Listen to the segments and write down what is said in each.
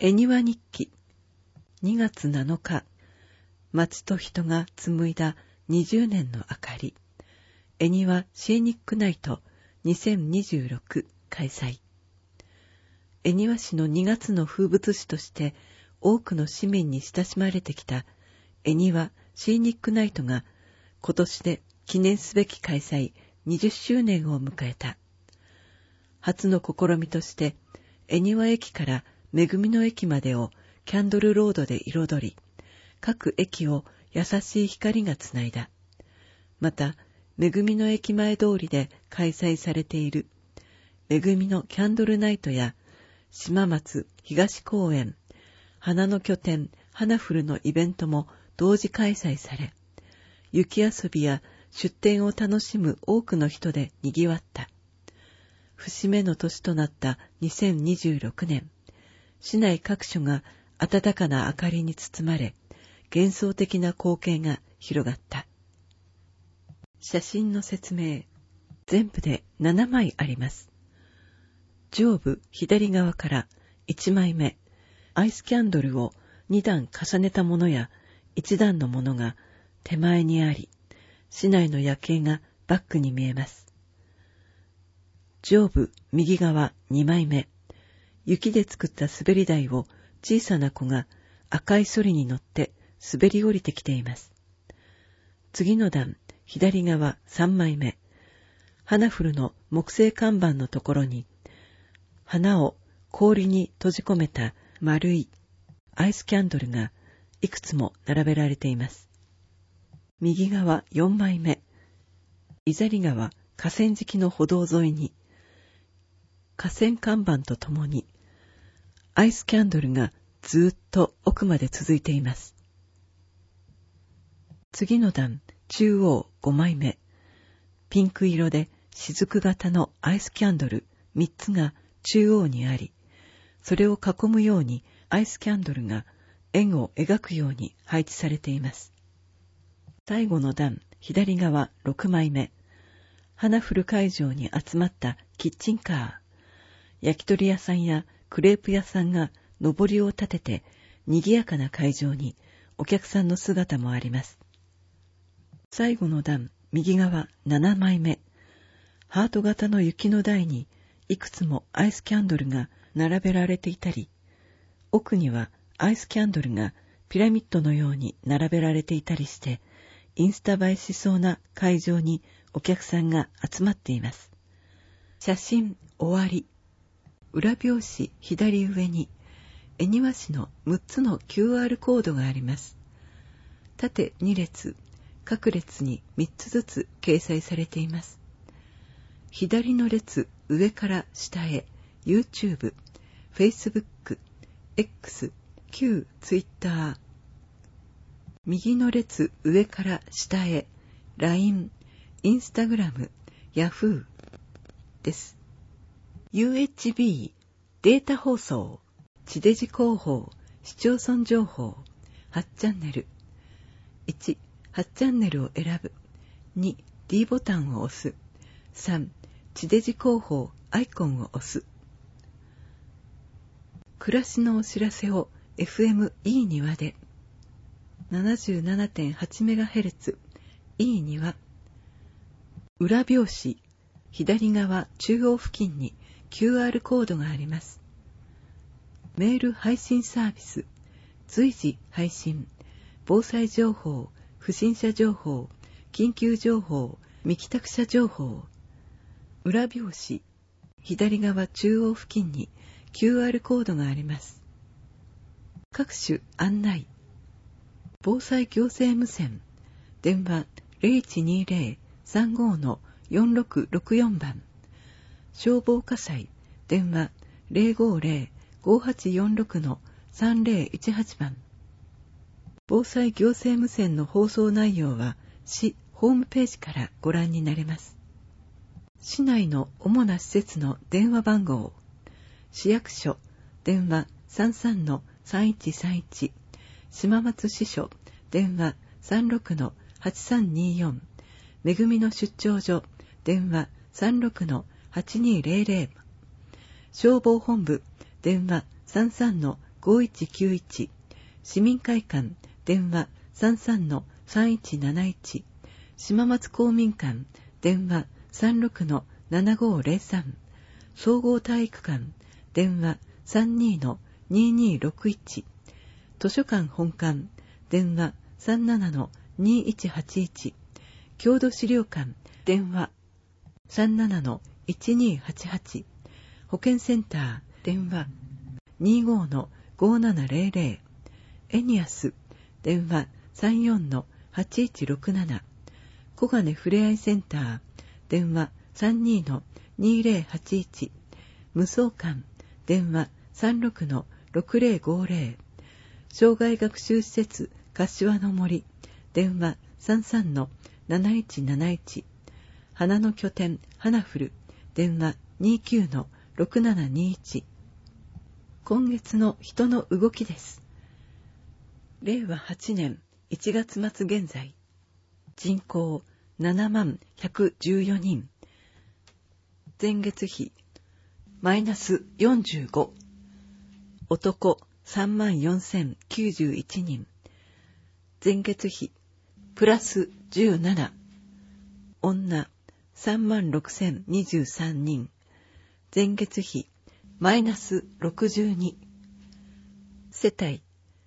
恵庭日記2月7日、街と人が紡いだ20年の明かり、恵庭シーニックナイト2026開催。恵庭市の2月の風物詩として多くの市民に親しまれてきた恵庭シーニックナイトが今年で記念すべき開催20周年を迎えた。初の試みとして恵庭駅からめぐみの駅までをキャンドルロードで彩り、各駅を優しい光がつないだ。また、めぐみの駅前通りで開催されているめぐみのキャンドルナイトや島松東公園、花の拠点花フルのイベントも同時開催され、雪遊びや出店を楽しむ多くの人で賑わった。節目の年となった2026年、市内各所が暖かな明かりに包まれ、幻想的な光景が広がった。写真の説明、全部で7枚あります。上部左側から1枚目、アイスキャンドルを2段重ねたものや1段のものが手前にあり、市内の夜景がバックに見えます。上部右側2枚目、雪で作った滑り台を小さな子が赤いソリに乗って滑り降りてきています。次の段、左側3枚目、花フルの木製看板のところに、花を氷に閉じ込めた丸いアイスキャンドルがいくつも並べられています。右側4枚目、伊ザリ川河川敷の歩道沿いに、河川看板とともに、アイスキャンドルがずっと奥まで続いています。次の段、中央5枚目、ピンク色で雫型のアイスキャンドル3つが中央にあり、それを囲むようにアイスキャンドルが円を描くように配置されています。最後の段、左側6枚目、花フル会場に集まったキッチンカー、焼き鳥屋さんやクレープ屋さんが上りを立てて賑やかな会場にお客さんの姿もあります。最後の段、右側7枚目、ハート型の雪の台にいくつもアイスキャンドルが並べられていたり、奥にはアイスキャンドルがピラミッドのように並べられていたりして、インスタ映えしそうな会場にお客さんが集まっています。写真終わり。裏表紙左上に恵庭市の6つの QR コードがあります。縦2列、各列に3つずつ掲載されています。左の列上から下へ YouTube、Facebook、X、旧 Twitter。右の列上から下へ LINE、Instagram、Yahoo です。UHB データ放送、地デジ広報、市町村情報、8チャンネル。1、8チャンネルを選ぶ。2、D ボタンを押す。3、地デジ広報アイコンを押す。暮らしのお知らせを FM いいにわで。77.8MHz いいにわ。裏表紙、左側中央付近にQR コードがあります。メール配信サービス、随時配信、防災情報、不審者情報、緊急情報、未帰宅者情報。裏表紙、左側中央付近に QR コードがあります。各種案内、防災行政無線、電話 0120-35-4664 番。消防火災、電話 050-5846-3018 番。防災行政無線の放送内容は市ホームページからご覧になれます。市内の主な施設の電話番号、市役所、電話 33-3131、島松支所、電話 36-8324、めぐみの出張所、電話 36-8200、消防本部、電話 0191、市民会館、電話 33-3171、島松公民館、電話 36-7503、総合体育館、電話 32-2261、図書館本館、電話 37-2181、郷土資料館、電話 37-1288、保健センター、電話 25-5700、エニアス、電話 34-8167、小金ふれあいセンター、電話 32-2081、無双館、電話 36-6050、障害学習施設柏の森、電話 33-7171、花の拠点花フル、電話 29-6721。今月の人の動きです。令和8年1月末現在、人口7114人、前月比マイナス45、男34091人、前月比プラス17、女36023人、前月比マイナス62、世帯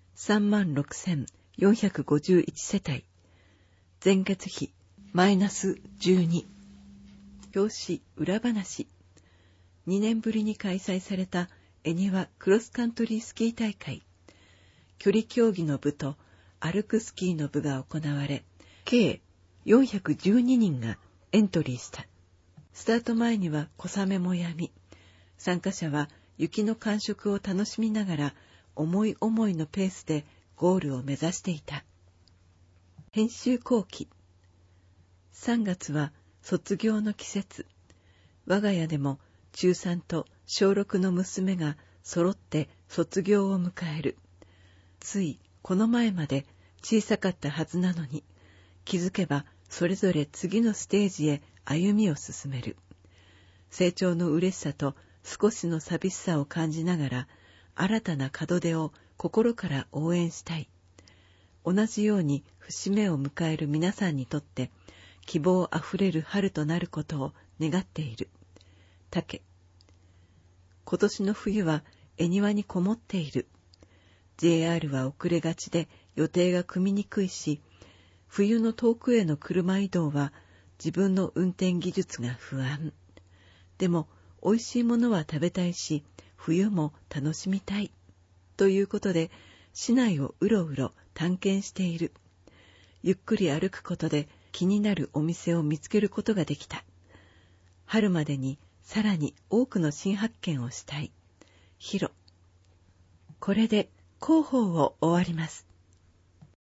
36451世帯、前月比マイナス12。表紙裏話。2年ぶりに開催された恵庭クロスカントリースキー大会。距離競技の部と歩くスキーの部が行われ、計412人がエントリーした。スタート前には小雨もやみ、参加者は雪の感触を楽しみながら思い思いのペースでゴールを目指していた。編集後期。3月は卒業の季節。我が家でも中3と小6の娘が揃って卒業を迎える。ついこの前まで小さかったはずなのに、気づけばそれぞれ次のステージへ歩みを進める。成長の嬉しさと少しの寂しさを感じながら、新たな門出を心から応援したい。同じように節目を迎える皆さんにとって、希望あふれる春となることを願っている。竹。今年の冬は恵庭にこもっている。JR は遅れがちで予定が組みにくいし、冬の遠くへの車移動は自分の運転技術が不安。でも美味しいものは食べたいし、冬も楽しみたい。ということで、市内をうろうろ探検している。ゆっくり歩くことで気になるお店を見つけることができた。春までにさらに多くの新発見をしたい。ヒロ。これで広報を終わります。